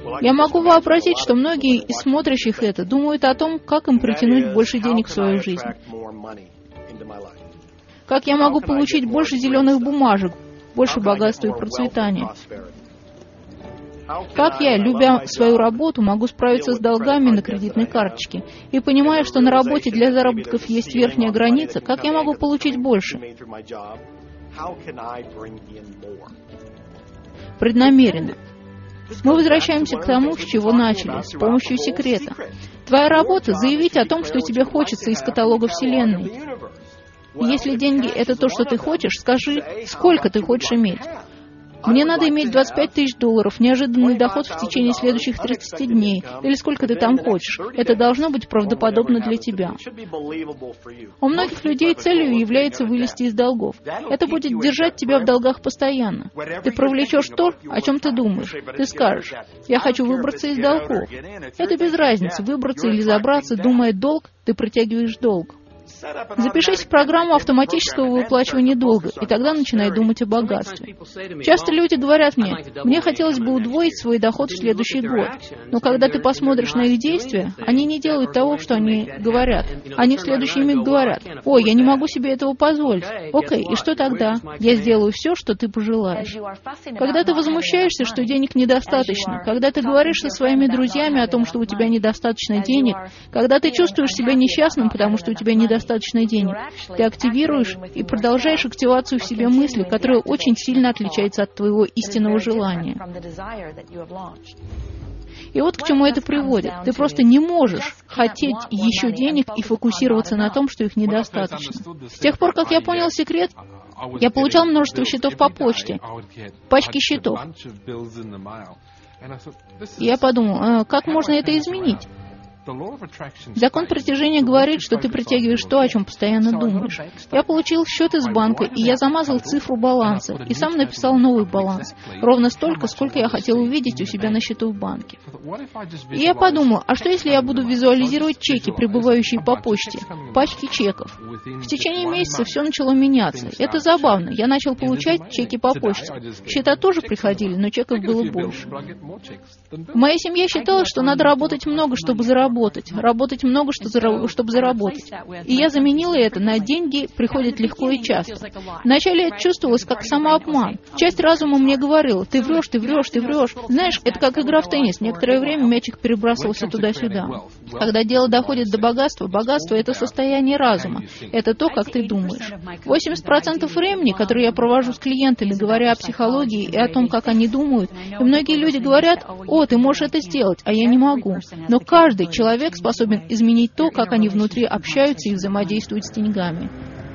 Я могу вообразить, что многие из смотрящих это думают о том, как им притянуть больше денег в свою жизнь. Как я могу получить больше зеленых бумажек, больше богатства и процветания? Как я, любя свою работу, могу справиться с долгами на кредитной карточке? И понимая, что на работе для заработков есть верхняя граница, как я могу получить больше? Преднамеренно. Мы возвращаемся к тому, с чего начали, с помощью секрета. Твоя работа — заявить о том, что тебе хочется из каталога Вселенной. И если деньги — это то, что ты хочешь, скажи, сколько ты хочешь иметь. Мне надо иметь $25 000, неожиданный доход в течение следующих 30 дней, или сколько ты там хочешь. Это должно быть правдоподобно для тебя. У многих людей целью является вылезти из долгов. Это будет держать тебя в долгах постоянно. Ты привлечешь то, о чем ты думаешь. Ты скажешь: «Я хочу выбраться из долгов». Это без разницы, выбраться или забраться, думая долг, ты притягиваешь долг. Запишись в программу автоматического выплачивания долга, и тогда начинай думать о богатстве. Часто люди говорят мне хотелось бы удвоить свой доход в следующий год. Но когда ты посмотришь на их действия, они не делают того, что они говорят. Они в следующий миг говорят: «Ой, я не могу себе этого позволить». Окей, и что тогда? Я сделаю все, что ты пожелаешь. Когда ты возмущаешься, что денег недостаточно, когда ты говоришь со своими друзьями о том, что у тебя недостаточно денег, когда ты чувствуешь себя несчастным, потому что у тебя недостаточно денег, ты активируешь и продолжаешь активацию в себе мысли, которая очень сильно отличается от твоего истинного желания. И вот к чему это приводит. Ты просто не можешь хотеть еще денег и фокусироваться на том, что их недостаточно. С тех пор, как я понял секрет, я получал множество счетов по почте, пачки счетов. И я подумал, как можно это изменить? Закон притяжения говорит, что ты притягиваешь то, о чем постоянно думаешь. Я получил счет из банка, и я замазал цифру баланса, и сам написал новый баланс, ровно столько, сколько я хотел увидеть у себя на счету в банке. И я подумал, а что если я буду визуализировать чеки, прибывающие по почте, пачки чеков? В течение месяца все начало меняться. Это забавно. Я начал получать чеки по почте. Счета тоже приходили, но чеков было больше. Моя семья считала, что надо работать много, чтобы заработать много, чтобы заработать. И я заменила это на «деньги приходят легко и часто». Вначале это чувствовалось как самообман. Часть разума мне говорила: «Ты врешь, ты врешь, ты врешь». Знаешь, это как игра в теннис. Некоторое время мячик перебрасывался туда-сюда. Когда дело доходит до богатства, богатство — это состояние разума. Это то, как ты думаешь. 80% времени, которое я провожу с клиентами, говоря о психологии и о том, как они думают, и многие люди говорят: «О, ты можешь это сделать, а я не могу». Но каждый человек способен изменить то, как они внутри общаются и взаимодействуют с деньгами.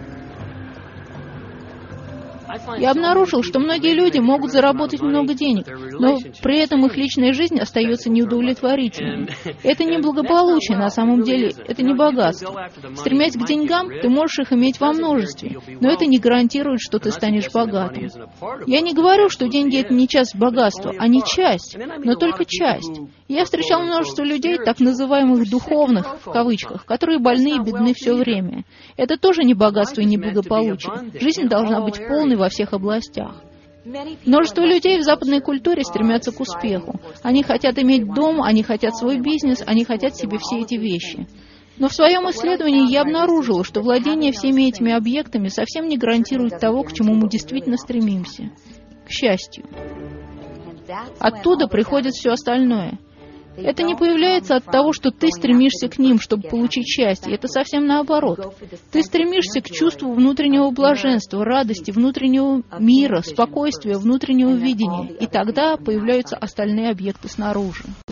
Я обнаружил, что многие люди могут заработать много денег, но при этом их личная жизнь остается неудовлетворительной. Это не благополучие, на самом деле, это не богатство. Стремясь к деньгам, ты можешь их иметь во множестве, но это не гарантирует, что ты станешь богатым. Я не говорю, что деньги — это не часть богатства, они часть, но только часть. Я встречал множество людей, так называемых «духовных», в кавычках, которые больны и бедны все время. Это тоже не богатство и не благополучие. Жизнь должна быть полной во всех областях. Множество людей в западной культуре стремятся к успеху. Они хотят иметь дом, они хотят свой бизнес, они хотят себе все эти вещи. Но в своем исследовании я обнаружила, что владение всеми этими объектами совсем не гарантирует того, к чему мы действительно стремимся — к счастью. Оттуда приходит все остальное. Это не появляется от того, что ты стремишься к ним, чтобы получить счастье. Это совсем наоборот. Ты стремишься к чувству внутреннего блаженства, радости, внутреннего мира, спокойствия, внутреннего видения. И тогда появляются остальные объекты снаружи.